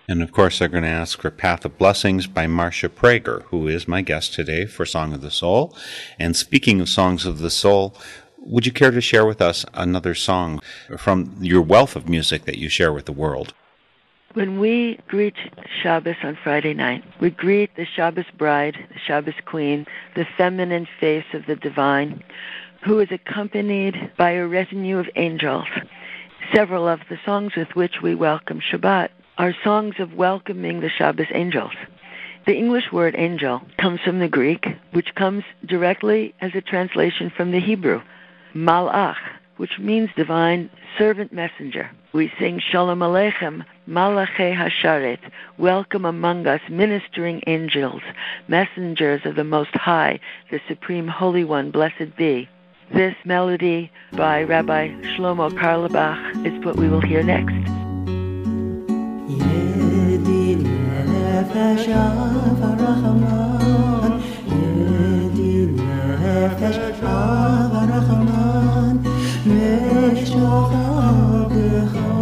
And of course, they're going to ask for Path of Blessings by Marcia Prager, who is my guest today for Song of the Soul. And speaking of Songs of the Soul, would you care to share with us another song from your wealth of music that you share with the world? When we greet Shabbos on Friday night, we greet the Shabbos bride, the Shabbos queen, the feminine face of the divine, who is accompanied by a retinue of angels. Several of the songs with which we welcome Shabbat are songs of welcoming the Shabbos angels. The English word angel comes from the Greek, which comes directly as a translation from the Hebrew, malach, which means divine servant messenger. We sing Shalom Aleichem, Malachei Hasharet, welcome among us, ministering angels, messengers of the Most High, the Supreme Holy One, blessed be. This melody by Rabbi Shlomo Carlebach is what we will hear next. נפש אב הרחמן, ידי נפש אב הרחמן, משוחרר